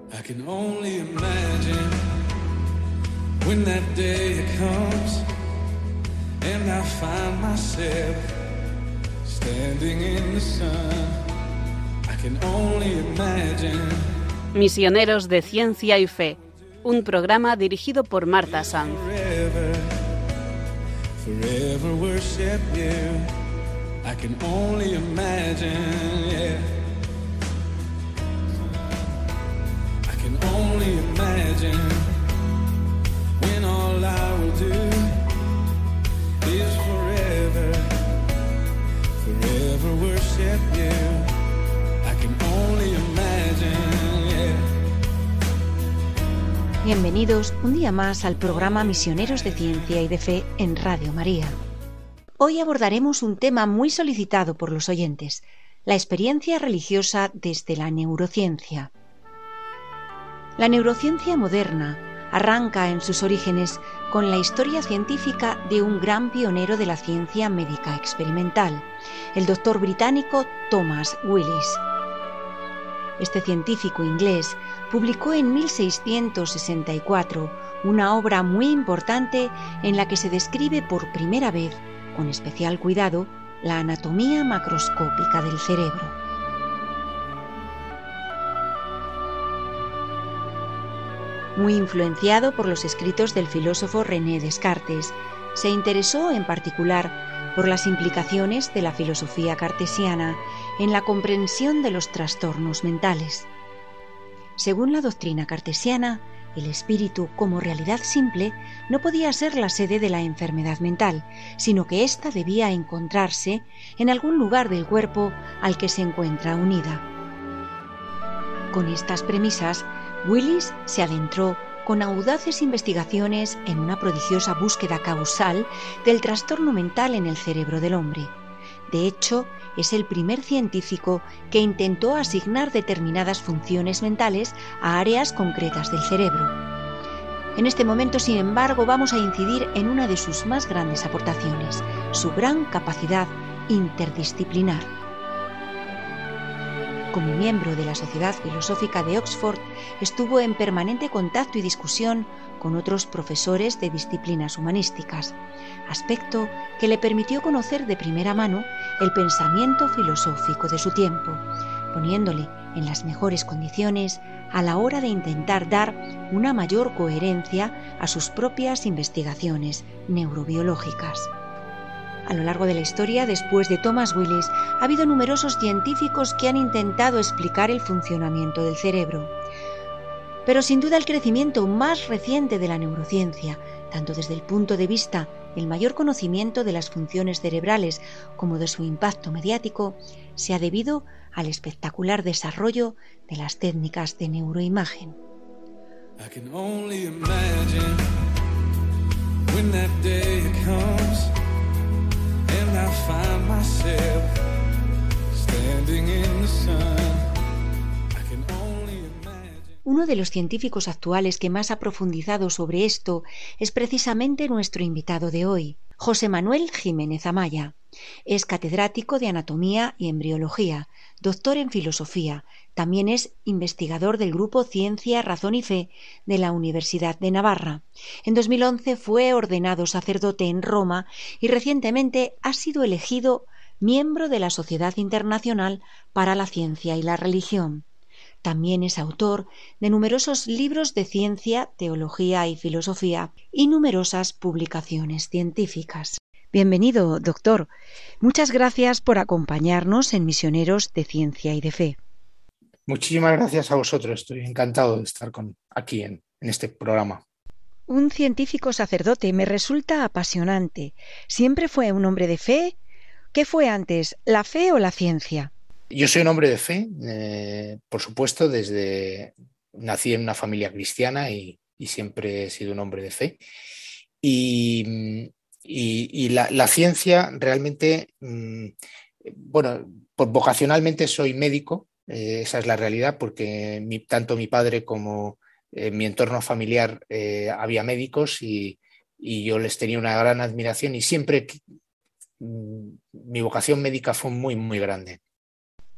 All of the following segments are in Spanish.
I can only imagine when that day comes and I find myself standing in the sun. I can only imagine. Misioneros de Ciencia y Fe, un programa dirigido por Marta Sanz. Forever worship you. I can only imagine, yeah. I can only imagine when all I will do is forever worship you. I can only imagine, yeah. Bienvenidos un día más al programa Misioneros de Ciencia y de Fe en Radio María. Hoy abordaremos un tema muy solicitado por los oyentes, la experiencia religiosa desde la neurociencia. La neurociencia moderna arranca en sus orígenes con la historia científica de un gran pionero de la ciencia médica experimental, el doctor británico Thomas Willis. Este científico inglés publicó en 1664 una obra muy importante en la que se describe por primera vez, con especial cuidado, la anatomía macroscópica del cerebro. Muy influenciado por los escritos del filósofo René Descartes, se interesó en particular por las implicaciones de la filosofía cartesiana en la comprensión de los trastornos mentales. Según la doctrina cartesiana, el espíritu, como realidad simple, no podía ser la sede de la enfermedad mental, sino que ésta debía encontrarse en algún lugar del cuerpo al que se encuentra unida. Con estas premisas, Willis se adentró con audaces investigaciones en una prodigiosa búsqueda causal del trastorno mental en el cerebro del hombre. De hecho, es el primer científico que intentó asignar determinadas funciones mentales a áreas concretas del cerebro. En este momento, sin embargo, vamos a incidir en una de sus más grandes aportaciones, su gran capacidad interdisciplinar. Como miembro de la Sociedad Filosófica de Oxford, estuvo en permanente contacto y discusión con otros profesores de disciplinas humanísticas, aspecto que le permitió conocer de primera mano el pensamiento filosófico de su tiempo, poniéndole en las mejores condiciones a la hora de intentar dar una mayor coherencia a sus propias investigaciones neurobiológicas. A lo largo de la historia, después de Thomas Willis, ha habido numerosos científicos que han intentado explicar el funcionamiento del cerebro. Pero sin duda el crecimiento más reciente de la neurociencia, tanto desde el punto de vista del mayor conocimiento de las funciones cerebrales como de su impacto mediático, se ha debido al espectacular desarrollo de las técnicas de neuroimagen. I can only imagine when that day comes and I find myself standing in the sun. I can only imagine. Uno de los científicos actuales que más ha profundizado sobre esto es precisamente nuestro invitado de hoy, José Manuel Jiménez Amaya. Es catedrático de Anatomía y Embriología, doctor en Filosofía. También es investigador del grupo Ciencia, Razón y Fe de la Universidad de Navarra. En 2011 fue ordenado sacerdote en Roma y recientemente ha sido elegido miembro de la Sociedad Internacional para la Ciencia y la Religión. También es autor de numerosos libros de ciencia, teología y filosofía y numerosas publicaciones científicas. Bienvenido, doctor. Muchas gracias por acompañarnos en Misioneros de Ciencia y de Fe. Muchísimas gracias a vosotros. Estoy encantado de estar aquí en este programa. Un científico sacerdote me resulta apasionante. ¿Siempre fue un hombre de fe? ¿Qué fue antes, la fe o la ciencia? Yo soy un hombre de fe, por supuesto, nací en una familia cristiana y siempre he sido un hombre de fe. Y la ciencia realmente, vocacionalmente soy médico, esa es la realidad, porque tanto mi padre como en mi entorno familiar había médicos y yo les tenía una gran admiración y siempre mi vocación médica fue muy, muy grande.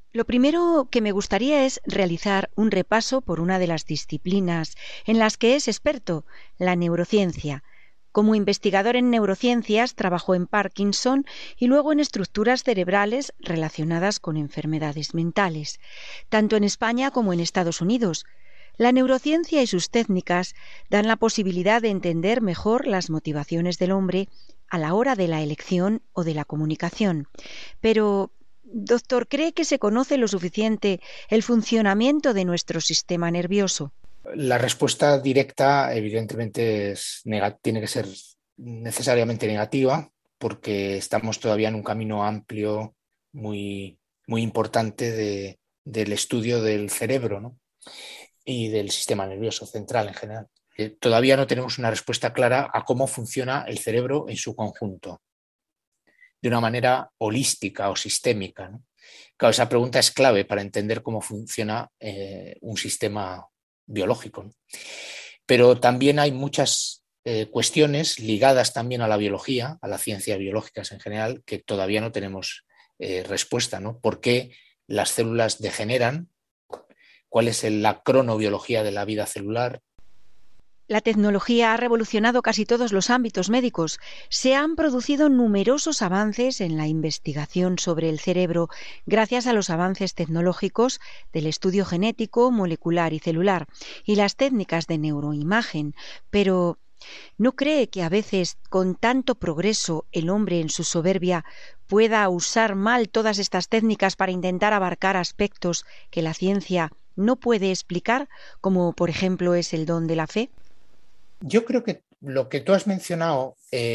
Lo primero que me gustaría es realizar un repaso por una de las disciplinas en las que es experto, la neurociencia. Como investigador en neurociencias, trabajó en Parkinson y luego en estructuras cerebrales relacionadas con enfermedades mentales, tanto en España como en Estados Unidos. La neurociencia y sus técnicas dan la posibilidad de entender mejor las motivaciones del hombre a la hora de la elección o de la comunicación. Pero, doctor, ¿cree que se conoce lo suficiente el funcionamiento de nuestro sistema nervioso? La respuesta directa, evidentemente, tiene que ser necesariamente negativa, porque estamos todavía en un camino amplio, muy, muy importante del estudio del cerebro, ¿no? Y del sistema nervioso central en general. Todavía no tenemos una respuesta clara a cómo funciona el cerebro en su conjunto, de una manera holística o sistémica, ¿no? Claro, esa pregunta es clave para entender cómo funciona un sistema biológico, ¿no? Pero también hay muchas cuestiones ligadas también a la biología, a las ciencias biológicas en general, que todavía no tenemos respuesta, ¿no? ¿Por qué las células degeneran? ¿Cuál es la cronobiología de la vida celular? La tecnología ha revolucionado casi todos los ámbitos médicos. Se han producido numerosos avances en la investigación sobre el cerebro gracias a los avances tecnológicos del estudio genético, molecular y celular y las técnicas de neuroimagen. Pero, ¿no cree que a veces, con tanto progreso, el hombre en su soberbia pueda usar mal todas estas técnicas para intentar abarcar aspectos que la ciencia no puede explicar, como por ejemplo es el don de la fe? Yo creo que lo que tú has mencionado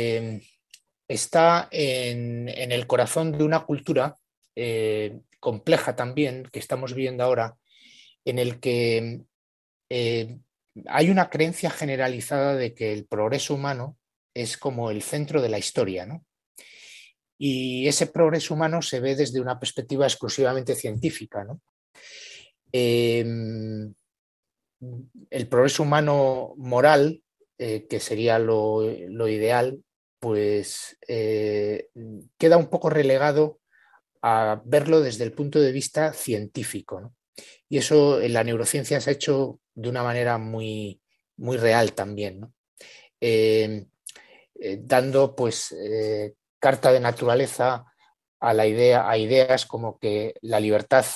está en el corazón de una cultura compleja también que estamos viviendo ahora, en el que hay una creencia generalizada de que el progreso humano es como el centro de la historia, ¿no? Y ese progreso humano se ve desde una perspectiva exclusivamente científica, ¿no? El progreso humano moral, que sería lo ideal, pues queda un poco relegado a verlo desde el punto de vista científico, ¿no? Y eso en la neurociencia se ha hecho de una manera muy, muy real también, ¿no? Dando pues carta de naturaleza a ideas como que la libertad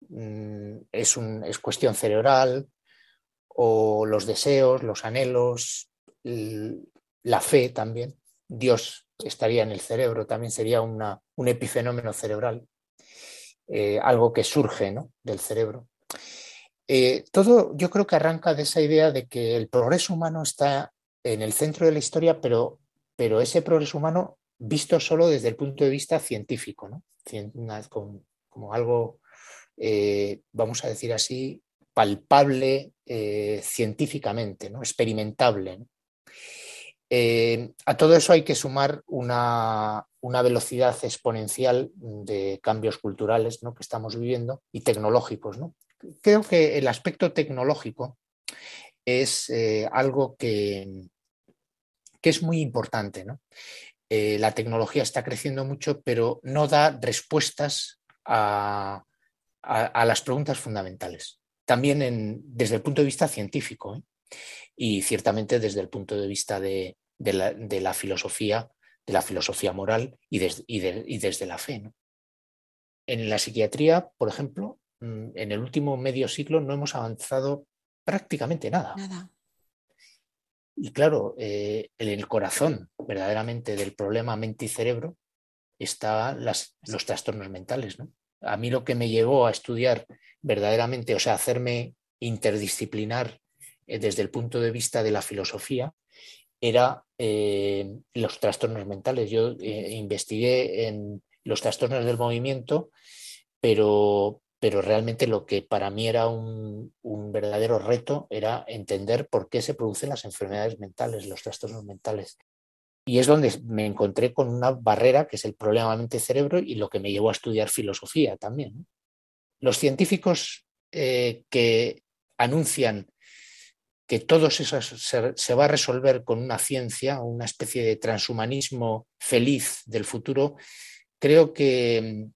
es cuestión cerebral, o los deseos, los anhelos, la fe también. Dios estaría en el cerebro, también sería un epifenómeno cerebral, algo que surge, ¿no?, del cerebro. Todo yo creo que arranca de esa idea de que el progreso humano está en el centro de la historia, pero ese progreso humano visto solo desde el punto de vista científico, ¿no? Como algo, vamos a decir así, palpable científicamente, ¿no?, experimentable, ¿no? A todo eso hay que sumar una velocidad exponencial de cambios culturales, ¿no?, que estamos viviendo, y tecnológicos, ¿no? Creo que el aspecto tecnológico es algo que es muy importante, ¿no? La tecnología está creciendo mucho, pero no da respuestas a las preguntas fundamentales. También desde el punto de vista científico, ¿eh? Y ciertamente desde el punto de vista de la filosofía moral y desde la fe, ¿no? En la psiquiatría, por ejemplo, en el último medio siglo no hemos avanzado prácticamente nada. Y claro, en el corazón verdaderamente del problema mente y cerebro están los trastornos mentales, ¿no? A mí lo que me llevó a estudiar verdaderamente, o sea, hacerme interdisciplinar desde el punto de vista de la filosofía, era los trastornos mentales. Yo investigué en los trastornos del movimiento, pero realmente lo que para mí era un verdadero reto era entender por qué se producen las enfermedades mentales, los trastornos mentales. Y es donde me encontré con una barrera, que es el problema mente-cerebro, y lo que me llevó a estudiar filosofía también, ¿no? Los científicos que anuncian que todo eso se va a resolver con una ciencia, una especie de transhumanismo feliz del futuro, creo que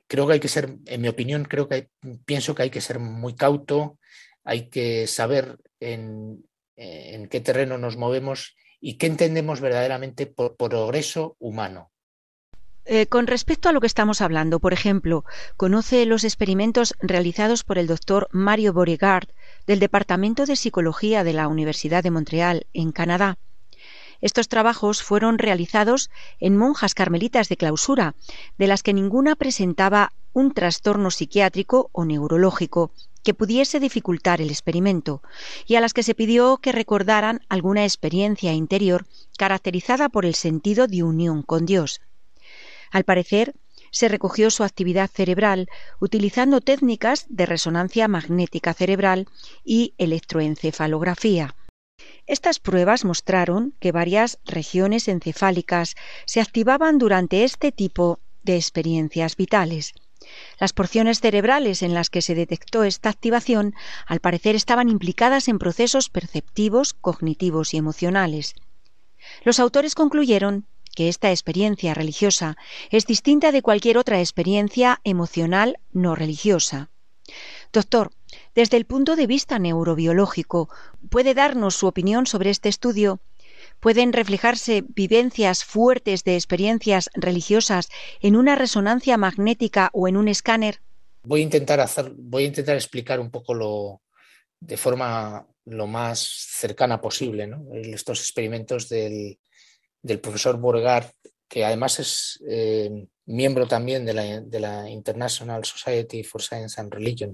creo que hay que ser, en mi opinión, pienso que hay que ser muy cauto, hay que saber en qué terreno nos movemos y qué entendemos verdaderamente por progreso humano. Con respecto a lo que estamos hablando, por ejemplo, conoce los experimentos realizados por el doctor Mario Beauregard del Departamento de Psicología de la Universidad de Montreal, en Canadá. Estos trabajos fueron realizados en monjas carmelitas de clausura, de las que ninguna presentaba un trastorno psiquiátrico o neurológico que pudiese dificultar el experimento, y a las que se pidió que recordaran alguna experiencia interior caracterizada por el sentido de unión con Dios. Al parecer, se recogió su actividad cerebral utilizando técnicas de resonancia magnética cerebral y electroencefalografía. Estas pruebas mostraron que varias regiones encefálicas se activaban durante este tipo de experiencias vitales. Las porciones cerebrales en las que se detectó esta activación, al parecer, estaban implicadas en procesos perceptivos, cognitivos y emocionales. Los autores concluyeron que esta experiencia religiosa es distinta de cualquier otra experiencia emocional no religiosa. Doctor, desde el punto de vista neurobiológico, ¿puede darnos su opinión sobre este estudio? ¿Pueden reflejarse vivencias fuertes de experiencias religiosas en una resonancia magnética o en un escáner? Voy a intentar explicar un poco de forma lo más cercana posible, ¿no? Estos experimentos del profesor Beauregard, que además es miembro también de la International Society for Science and Religion.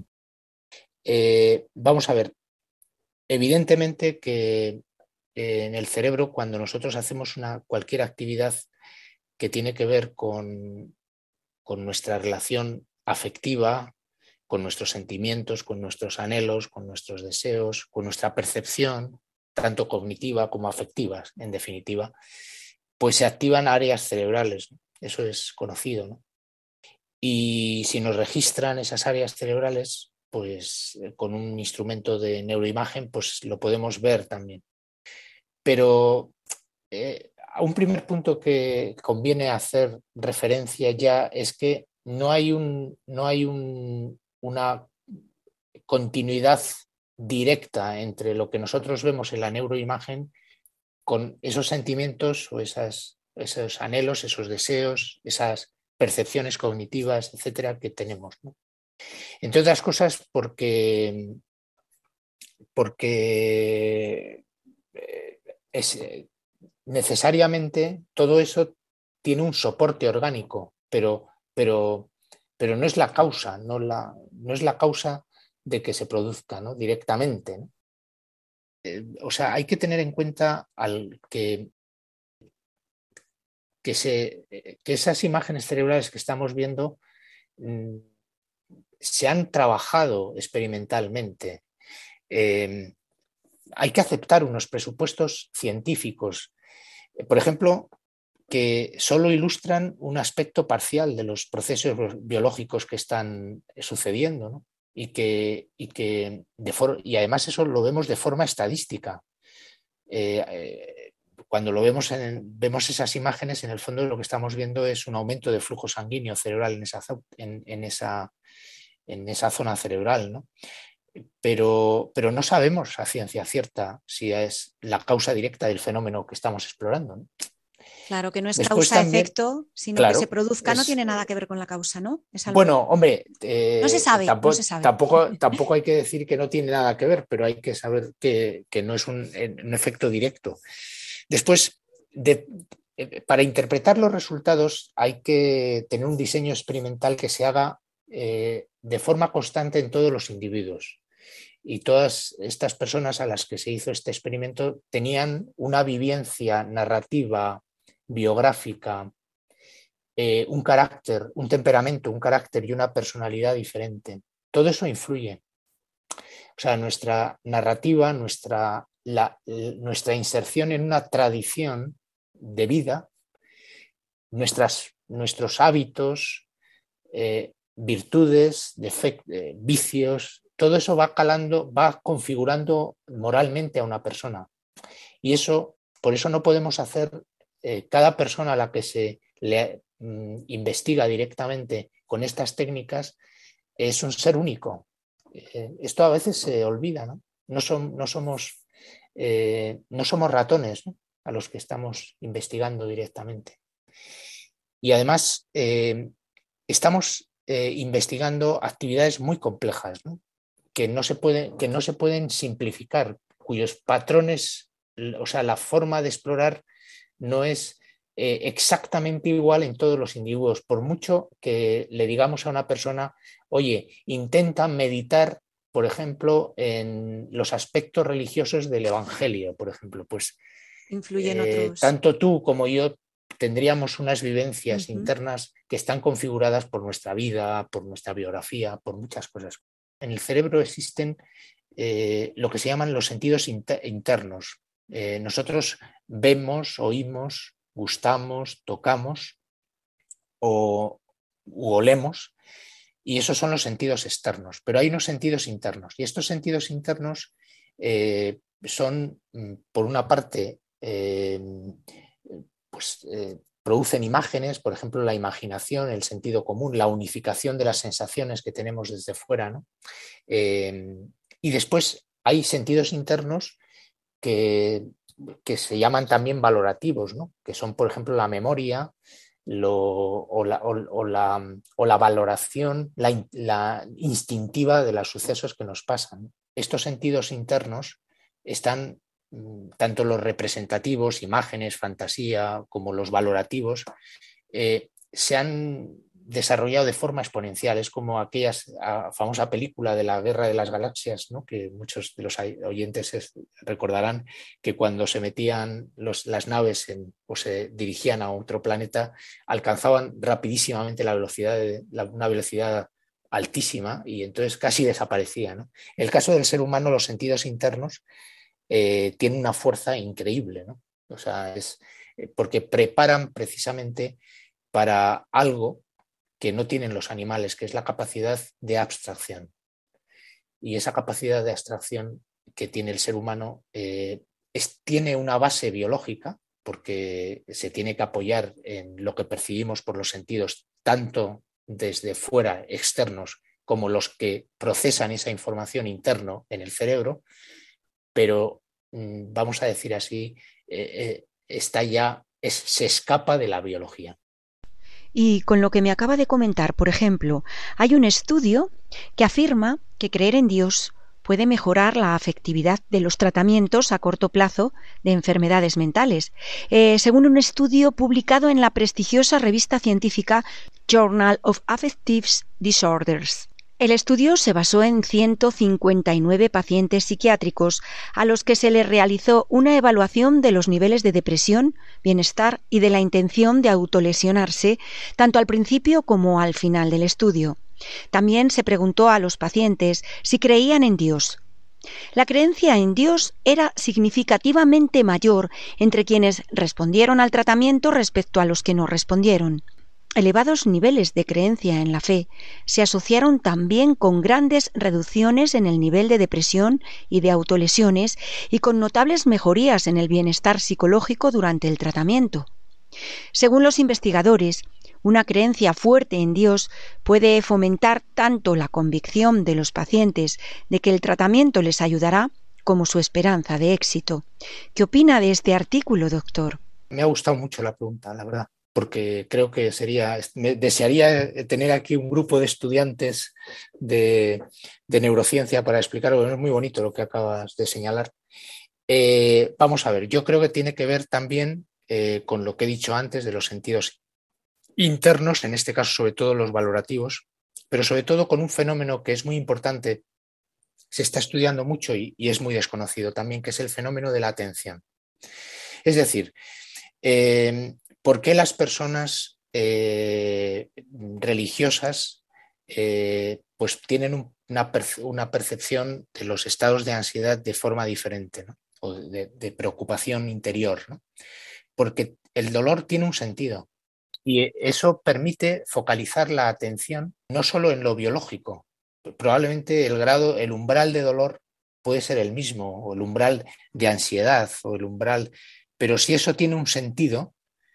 Vamos a ver, evidentemente que en el cerebro, cuando nosotros hacemos cualquier actividad que tiene que ver con nuestra relación afectiva, con nuestros sentimientos, con nuestros anhelos, con nuestros deseos, con nuestra percepción, tanto cognitiva como afectiva, en definitiva, pues se activan áreas cerebrales, ¿no? Eso es conocido, ¿no? Y si nos registran esas áreas cerebrales, pues con un instrumento de neuroimagen, pues lo podemos ver también. Pero a un primer punto que conviene hacer referencia ya es que no hay una continuidad directa entre lo que nosotros vemos en la neuroimagen con esos sentimientos o esos anhelos, esos deseos, esas percepciones cognitivas, etcétera, que tenemos, ¿no? Entre otras cosas porque necesariamente todo eso tiene un soporte orgánico, pero no es la causa, no es la causa de que se produzca, ¿no? Directamente, ¿no? O sea, hay que tener en cuenta que esas imágenes cerebrales que estamos viendo se han trabajado experimentalmente. Hay que aceptar unos presupuestos científicos, por ejemplo, que solo ilustran un aspecto parcial de los procesos biológicos que están sucediendo, ¿no? Y además eso lo vemos de forma estadística. Cuando vemos esas imágenes, en el fondo lo que estamos viendo es un aumento de flujo sanguíneo cerebral en esa zona cerebral, ¿no? Pero no sabemos a ciencia cierta si es la causa directa del fenómeno que estamos explorando, ¿no? Claro, que no es Después causa-efecto, sino claro, que se produzca, no tiene nada que ver con la causa, ¿no? Es algo... Bueno, hombre, no se sabe, no se sabe. Tampoco hay que decir que no tiene nada que ver, pero hay que saber que no es un efecto directo. Después, para interpretar los resultados hay que tener un diseño experimental que se haga de forma constante en todos los individuos. Y todas estas personas a las que se hizo este experimento tenían una vivencia narrativa, biográfica, un carácter, un temperamento, un carácter y una personalidad diferente. Todo eso influye. O sea, nuestra narrativa, nuestra inserción en una tradición de vida, nuestros hábitos, virtudes, vicios, todo eso va calando, va configurando moralmente a una persona. Y por eso no podemos hacer cada persona a la que se le investiga directamente con estas técnicas es un ser único. Esto a veces se olvida, ¿no? No somos ratones, ¿no?, a los que estamos investigando directamente. Y además estamos investigando actividades muy complejas, ¿no?, que no se pueden simplificar, cuyos patrones, o sea, la forma de explorar no es exactamente igual en todos los individuos. Por mucho que le digamos a una persona, oye, intenta meditar, por ejemplo, en los aspectos religiosos del Evangelio, por ejemplo, pues influyen otros. Tanto tú como yo tendríamos unas vivencias internas que están configuradas por nuestra vida, por nuestra biografía, por muchas cosas. En el cerebro existen lo que se llaman los sentidos internos. Nosotros vemos, oímos, gustamos, tocamos u olemos, y esos son los sentidos externos. Pero hay unos sentidos internos, y estos sentidos internos son, por una parte, producen imágenes, por ejemplo, la imaginación, el sentido común, la unificación de las sensaciones que tenemos desde fuera, ¿no? Y después hay sentidos internos que se llaman también valorativos, ¿no?, que son, por ejemplo, la memoria o la valoración, la instintiva de los sucesos que nos pasan. Estos sentidos internos están, tanto los representativos, imágenes, fantasía, como los valorativos, se han desarrollado de forma exponencial. Es como aquella famosa película de la Guerra de las Galaxias, ¿no?, que muchos de los oyentes recordarán, que cuando se metían las naves o se dirigían a otro planeta, alcanzaban rapidísimamente una velocidad altísima, y entonces casi desaparecía, ¿no? En el caso del ser humano, los sentidos internos tienen una fuerza increíble, ¿no? O sea, es porque preparan precisamente para algo que no tienen los animales, que es la capacidad de abstracción. Y esa capacidad de abstracción que tiene el ser humano tiene una base biológica, porque se tiene que apoyar en lo que percibimos por los sentidos, tanto desde fuera, externos, como los que procesan esa información interno en el cerebro, pero vamos a decir así, se escapa de la biología. Y con lo que me acaba de comentar, por ejemplo, hay un estudio que afirma que creer en Dios puede mejorar la afectividad de los tratamientos a corto plazo de enfermedades mentales, según un estudio publicado en la prestigiosa revista científica Journal of Affective Disorders. El estudio se basó en 159 pacientes psiquiátricos a los que se les realizó una evaluación de los niveles de depresión, bienestar y de la intención de autolesionarse, tanto al principio como al final del estudio. También se preguntó a los pacientes si creían en Dios. La creencia en Dios era significativamente mayor entre quienes respondieron al tratamiento respecto a los que no respondieron. Elevados niveles de creencia en la fe se asociaron también con grandes reducciones en el nivel de depresión y de autolesiones, y con notables mejorías en el bienestar psicológico durante el tratamiento. Según los investigadores, una creencia fuerte en Dios puede fomentar tanto la convicción de los pacientes de que el tratamiento les ayudará, como su esperanza de éxito. ¿Qué opina de este artículo, doctor? Me ha gustado mucho la pregunta, la verdad, porque creo que desearía tener aquí un grupo de estudiantes de neurociencia para explicarlo. Es muy bonito lo que acabas de señalar. Vamos a ver, yo creo que tiene que ver también con lo que he dicho antes de los sentidos internos, en este caso sobre todo los valorativos, pero sobre todo con un fenómeno que es muy importante, se está estudiando mucho y es muy desconocido también, que es el fenómeno de la atención. Es decir, ¿por qué las personas religiosas pues tienen una percepción de los estados de ansiedad de forma diferente, ¿no?, o de preocupación interior, ¿no? Porque el dolor tiene un sentido y eso permite focalizar la atención no solo en lo biológico. Probablemente el umbral de dolor puede ser el mismo, o el umbral de ansiedad, o el umbral, pero si eso tiene un sentido,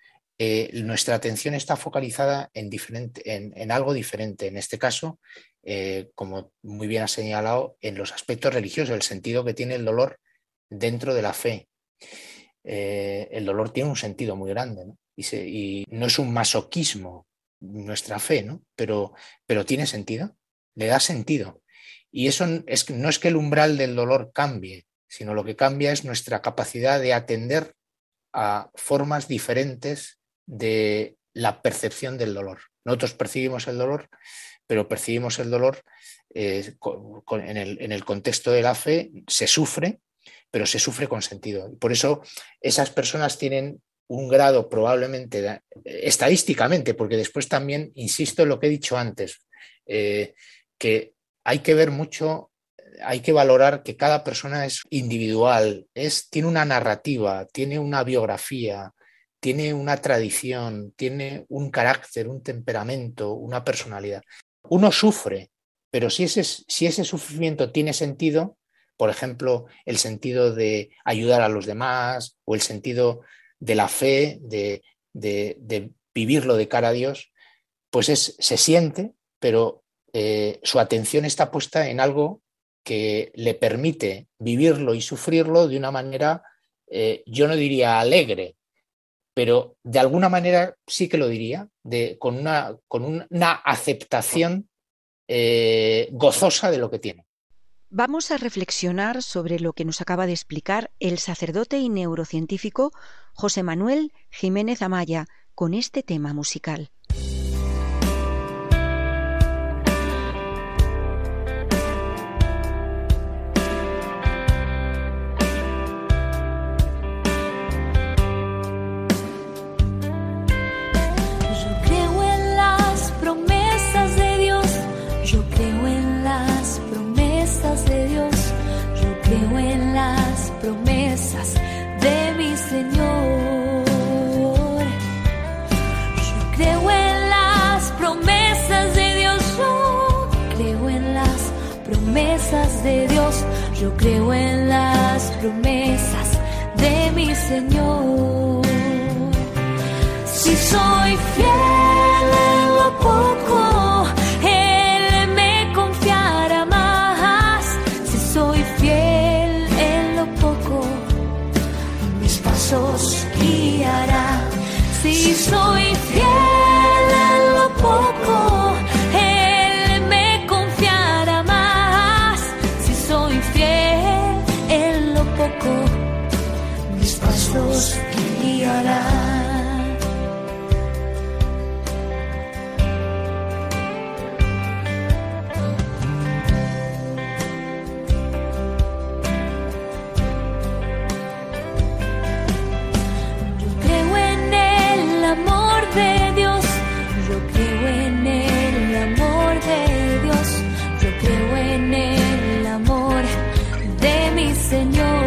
nuestra atención está focalizada en algo diferente. En este caso, como muy bien has señalado, en los aspectos religiosos, el sentido que tiene el dolor dentro de la fe. El dolor tiene un sentido muy grande, ¿no? Y no es un masoquismo nuestra fe, ¿no? Pero tiene sentido, le da sentido. Y eso no es que el umbral del dolor cambie, sino lo que cambia es nuestra capacidad de atender a formas diferentes de la percepción del dolor. Nosotros percibimos el dolor, pero percibimos el dolor en el contexto de la fe, se sufre, pero se sufre con sentido. Y por eso esas personas tienen un grado probablemente, estadísticamente, porque después también, insisto en lo que he dicho antes, que hay que ver mucho, hay que valorar que cada persona es individual, tiene una narrativa, tiene una biografía, tiene una tradición, tiene un carácter, un temperamento, una personalidad. Uno sufre, pero si ese sufrimiento tiene sentido, por ejemplo, el sentido de ayudar a los demás o el sentido de la fe, de vivirlo de cara a Dios, pues se siente, pero su atención está puesta en algo que le permite vivirlo y sufrirlo de una manera, yo no diría alegre, pero de alguna manera sí que lo diría, con una aceptación gozosa de lo que tiene. Vamos a reflexionar sobre lo que nos acaba de explicar el sacerdote y neurocientífico José Manuel Jiménez Amaya con este tema musical. De Dios, yo creo en las promesas de mi Señor. Si soy fiel en lo poco, Él me confiará más. Si soy fiel en lo poco, mis pasos guiará. Si soy fiel en lo poco, mis pasos guiará. Yo creo en el amor de Dios, yo creo en el amor de Dios, yo creo en el amor de mi Señor.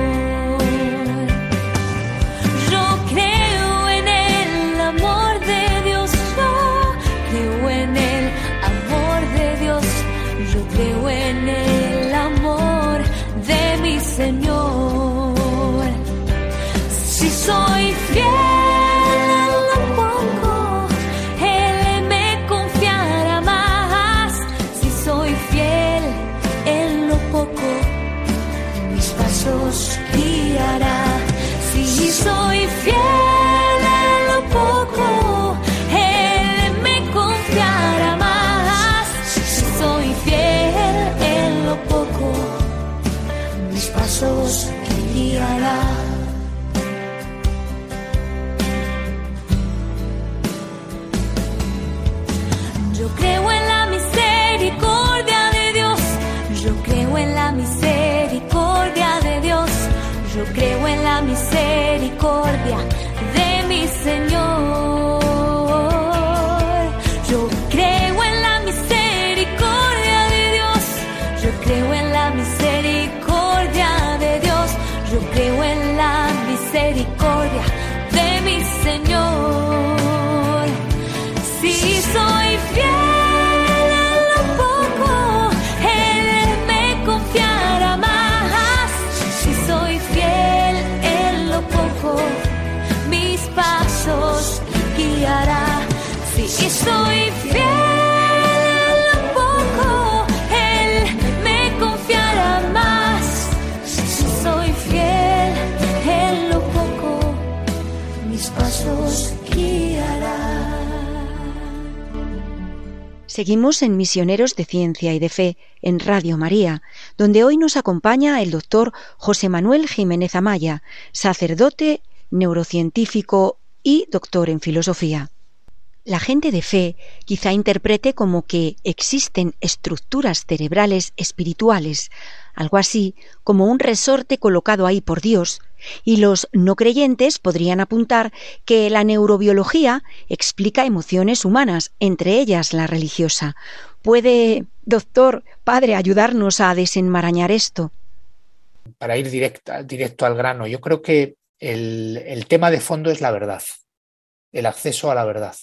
Creo en el amor de mi Señor. Si soy fiel en lo poco, Él me confiará más. Si soy fiel en lo poco, mis pasos guiará. Si soy fiel en lo poco, Él me confiará más. Si soy fiel en lo poco, mis pasos guiará. Yo creo en la misericordia de Dios, yo creo en la misericordia de Dios, yo creo en la misericordia de mi Señor. Yo creo en la misericordia de Dios, yo creo en la misericordia de Dios, yo creo en la nos guiará. Seguimos en Misioneros de Ciencia y de Fe, en Radio María, donde hoy nos acompaña el doctor José Manuel Jiménez Amaya, sacerdote, neurocientífico y doctor en filosofía. La gente de fe quizá interprete como que existen estructuras cerebrales espirituales, algo así como un resorte colocado ahí por Dios, y los no creyentes podrían apuntar que la neurobiología explica emociones humanas, entre ellas la religiosa. ¿Puede, doctor, padre, ayudarnos a desenmarañar esto? Para ir directo al grano, yo creo que el tema de fondo es la verdad, el acceso a la verdad.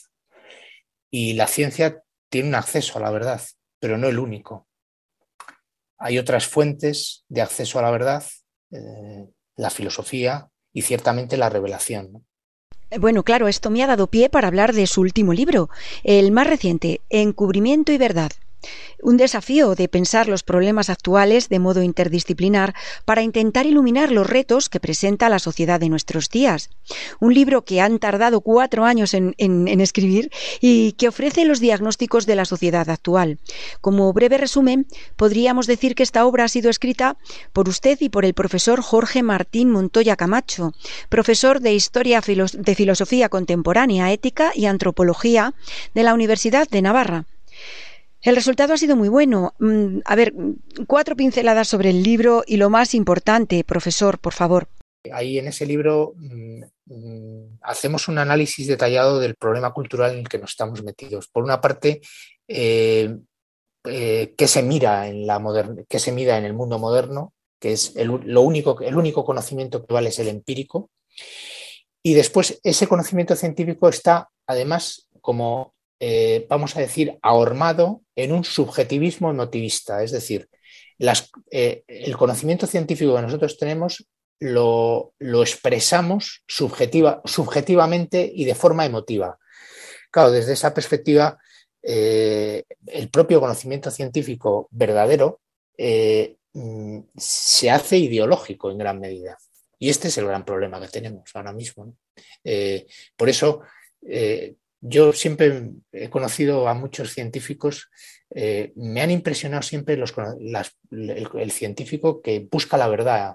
Y la ciencia tiene un acceso a la verdad, pero no el único. Hay otras fuentes de acceso a la verdad, la filosofía y ciertamente la revelación, ¿no? Bueno, claro, esto me ha dado pie para hablar de su último libro, el más reciente, Encubrimiento y Verdad. Un desafío de pensar los problemas actuales de modo interdisciplinar para intentar iluminar los retos que presenta la sociedad de nuestros días. Un libro que han tardado 4 años en escribir y que ofrece los diagnósticos de la sociedad actual. Como breve resumen, podríamos decir que esta obra ha sido escrita por usted y por el profesor Jorge Martín Montoya Camacho, profesor de Historia de Filosofía Contemporánea, Ética y Antropología de la Universidad de Navarra. El resultado ha sido muy bueno. 4 pinceladas sobre el libro y lo más importante, profesor, por favor. Ahí en ese libro hacemos un análisis detallado del problema cultural en el que nos estamos metidos. Por una parte, qué se mira en el mundo moderno, que es el único conocimiento que vale es el empírico. Y después ese conocimiento científico está además como vamos a decir, ahormado en un subjetivismo emotivista. Es decir, el conocimiento científico que nosotros tenemos lo expresamos subjetivamente y de forma emotiva. Claro, desde esa perspectiva, el propio conocimiento científico verdadero se hace ideológico en gran medida. Y este es el gran problema que tenemos ahora mismo, ¿no? Por eso, yo siempre he conocido a muchos científicos, me han impresionado siempre el científico que busca la verdad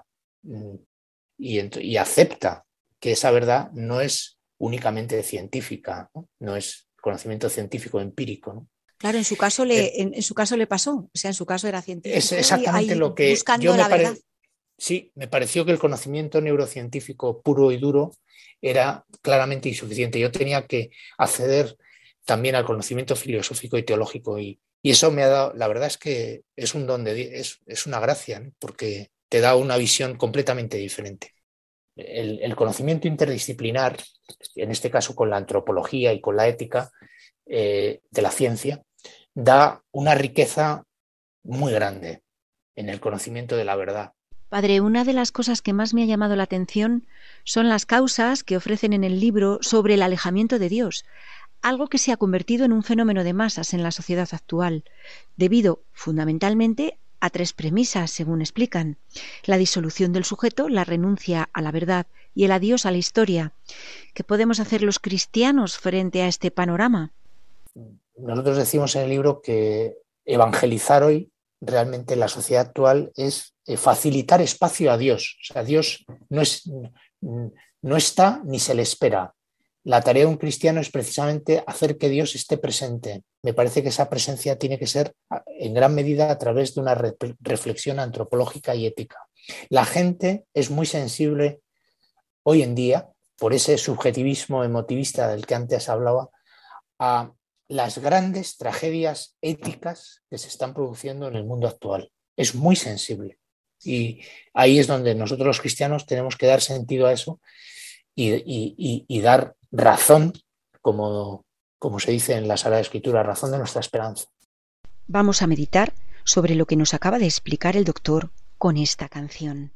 y acepta que esa verdad no es únicamente científica, no es conocimiento científico empírico, ¿no? Claro, en su caso le pasó, o sea, en su caso era científico. Es exactamente lo que buscando la verdad. Sí, me pareció que el conocimiento neurocientífico puro y duro era claramente insuficiente. Yo tenía que acceder también al conocimiento filosófico y teológico y eso me ha dado, la verdad es que es un don es una gracia, ¿no? Porque te da una visión completamente diferente. El conocimiento interdisciplinar, en este caso con la antropología y con la ética de la ciencia, da una riqueza muy grande en el conocimiento de la verdad. Padre, una de las cosas que más me ha llamado la atención son las causas que ofrecen en el libro sobre el alejamiento de Dios, algo que se ha convertido en un fenómeno de masas en la sociedad actual, debido fundamentalmente a 3 premisas, según explican: la disolución del sujeto, la renuncia a la verdad y el adiós a la historia. ¿Qué podemos hacer los cristianos frente a este panorama? Nosotros decimos en el libro que evangelizar hoy realmente en la sociedad actual es facilitar espacio a Dios. O sea, Dios no está ni se le espera. La tarea de un cristiano es precisamente hacer que Dios esté presente. Me parece que esa presencia tiene que ser en gran medida a través de una reflexión antropológica y ética. La gente es muy sensible hoy en día, por ese subjetivismo emotivista del que antes hablaba, a las grandes tragedias éticas que se están produciendo en el mundo actual. Es muy sensible. Y ahí es donde nosotros los cristianos tenemos que dar sentido a eso y dar razón, como se dice en la Sagrada Escritura, razón de nuestra esperanza. Vamos a meditar sobre lo que nos acaba de explicar el doctor con esta canción.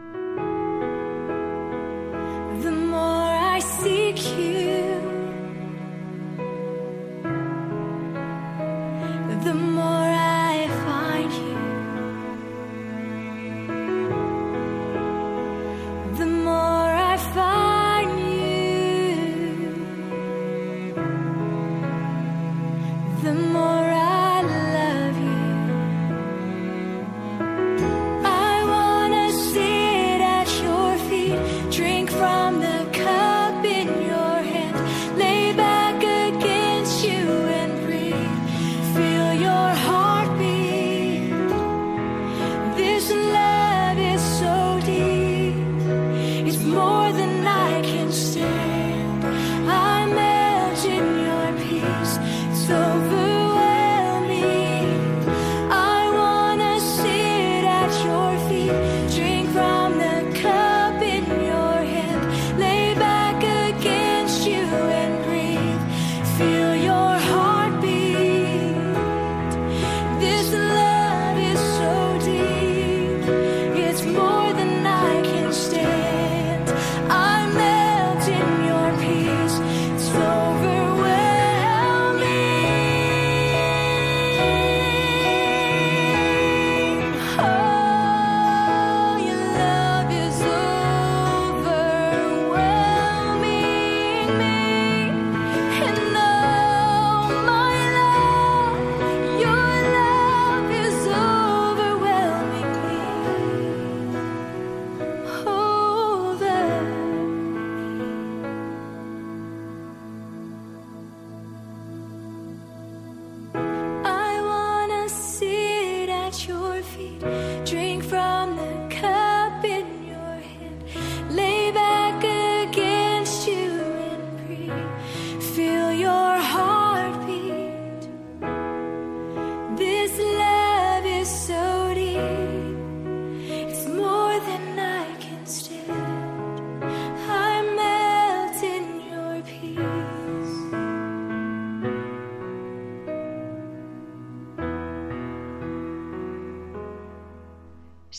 The more I seek you, the more I find you. The more I find you,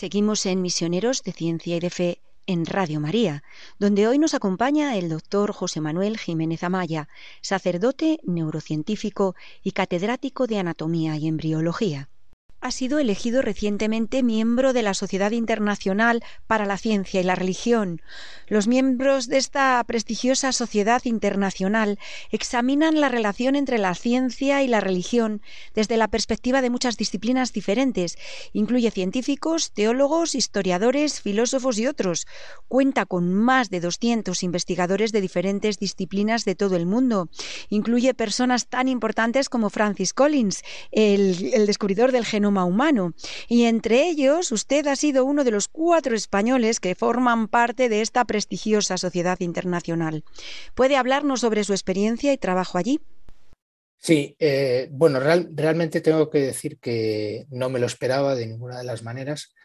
Seguimos en Misioneros de Ciencia y de Fe en Radio María, donde hoy nos acompaña el doctor José Manuel Jiménez Amaya, sacerdote, neurocientífico y catedrático de Anatomía y Embriología. Ha sido elegido recientemente miembro de la Sociedad Internacional para la Ciencia y la Religión. Los miembros de esta prestigiosa sociedad internacional examinan la relación entre la ciencia y la religión desde la perspectiva de muchas disciplinas diferentes. Incluye científicos, teólogos, historiadores, filósofos y otros. Cuenta con más de 200 investigadores de diferentes disciplinas de todo el mundo. Incluye personas tan importantes como Francis Collins, el descubridor del genoma humano, y entre ellos usted ha sido uno de los 4 españoles que forman parte de esta prestigiosa sociedad internacional. ¿Puede hablarnos sobre su experiencia y trabajo allí? Sí, bueno, realmente tengo que decir que no me lo esperaba de ninguna de las maneras.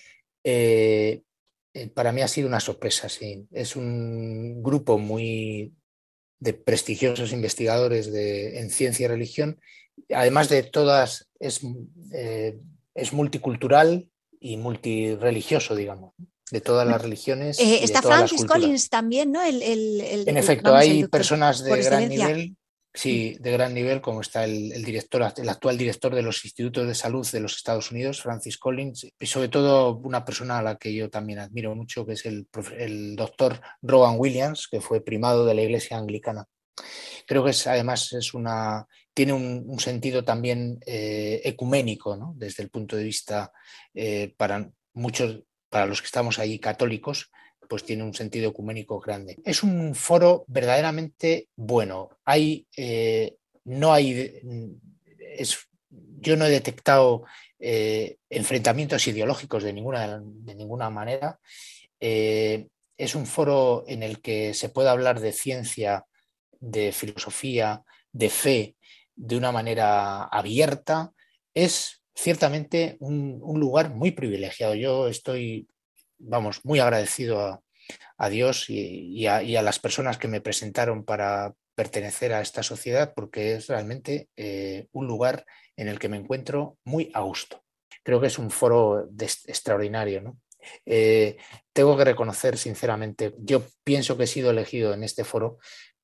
Para mí ha sido una sorpresa, sí. Es un grupo muy de prestigiosos investigadores en ciencia y religión. Además de todas, es multicultural y multireligioso, digamos, de todas las religiones. Está de todas Francis las Collins también, ¿no? En efecto, hay personas de gran nivel, sí, de gran nivel, como está el actual director de los Institutos de Salud de los Estados Unidos, Francis Collins, y sobre todo una persona a la que yo también admiro mucho, que es el doctor Rowan Williams, que fue primado de la Iglesia Anglicana. Creo que además tiene un sentido también ecuménico, ¿no? Desde el punto de vista para los que estamos ahí católicos, pues tiene un sentido ecuménico grande. Es un foro verdaderamente bueno. Yo no he detectado enfrentamientos ideológicos de ninguna manera. Es un foro en el que se puede hablar de ciencia, de filosofía, de fe, de una manera abierta. Es ciertamente un lugar muy privilegiado. Yo estoy, muy agradecido a Dios y a las personas que me presentaron para pertenecer a esta sociedad, porque es realmente un lugar en el que me encuentro muy a gusto. Creo que es un foro extraordinario, ¿no? Tengo que reconocer sinceramente, yo pienso que he sido elegido en este foro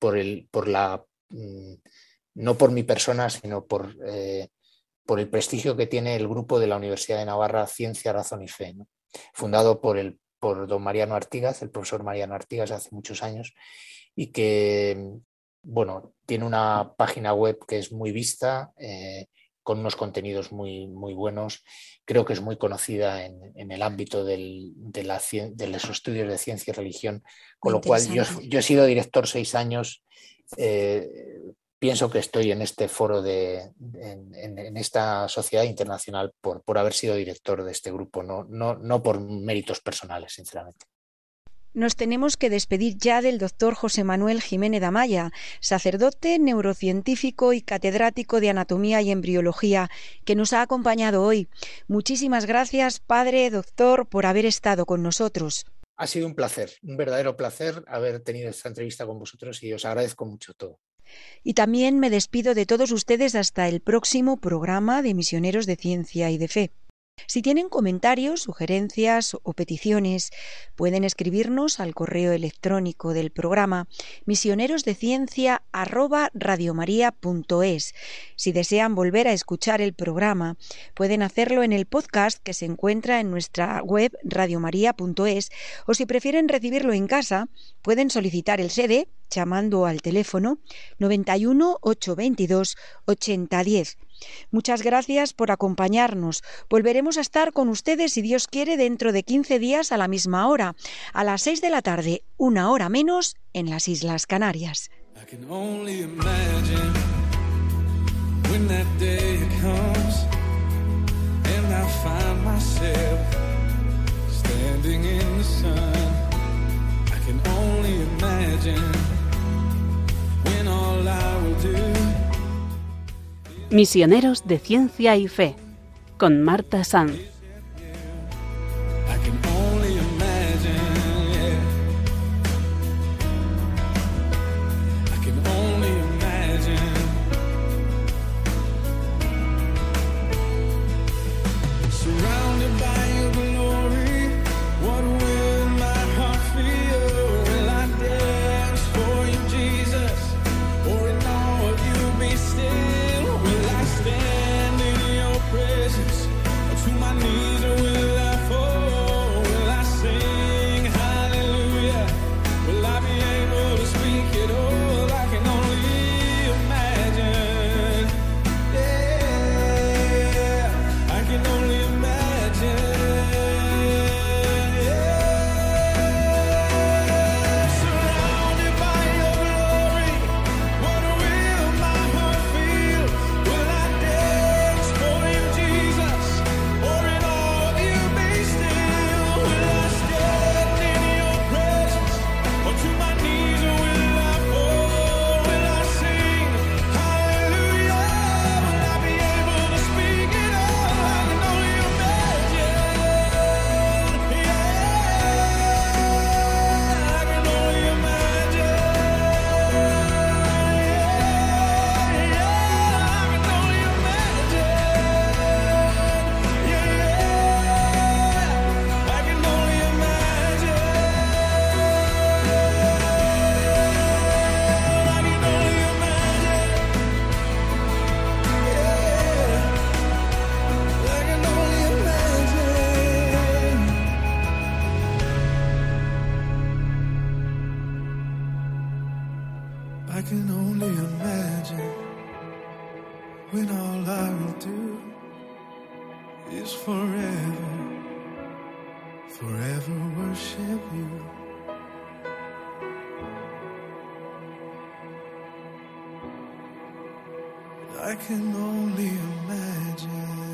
no por mi persona, sino por el prestigio que tiene el grupo de la Universidad de Navarra, Ciencia, Razón y Fe, ¿no? Fundado por don Mariano Artigas, el profesor Mariano Artigas, hace muchos años, y que, tiene una página web que es muy vista, con unos contenidos muy, muy buenos. Creo que es muy conocida en el ámbito de los estudios de ciencia y religión, con lo cual yo he sido director 6 años. Pienso que estoy en este foro en esta sociedad internacional por haber sido director de este grupo, no por méritos personales, sinceramente. Nos tenemos que despedir ya del doctor José Manuel Jiménez Amaya, sacerdote, neurocientífico y catedrático de Anatomía y Embriología, que nos ha acompañado hoy. Muchísimas gracias, padre, doctor, por haber estado con nosotros. Ha sido un placer, un verdadero placer haber tenido esta entrevista con vosotros y os agradezco mucho todo. Y también me despido de todos ustedes hasta el próximo programa de Misioneros de Ciencia y de Fe. Si tienen comentarios, sugerencias o peticiones, pueden escribirnos al correo electrónico del programa misionerosdeciencia@radiomaria.es. Si desean volver a escuchar el programa, pueden hacerlo en el podcast que se encuentra en nuestra web radiomaria.es, o si prefieren recibirlo en casa, pueden solicitar el CD llamando al teléfono 91 822 8010. Muchas gracias por acompañarnos. Volveremos a estar con ustedes, si Dios quiere, dentro de 15 días a la misma hora, a las 6 de la tarde, 1 hora menos, en las Islas Canarias. I can only imagine when that day comes and I find myself standing in the sun. I can only imagine when all I will do. Misioneros de Ciencia y Fe, con Marta Sanz. Surrounded by your glory. I can only imagine when all I will do is forever, forever worship you. I can only imagine.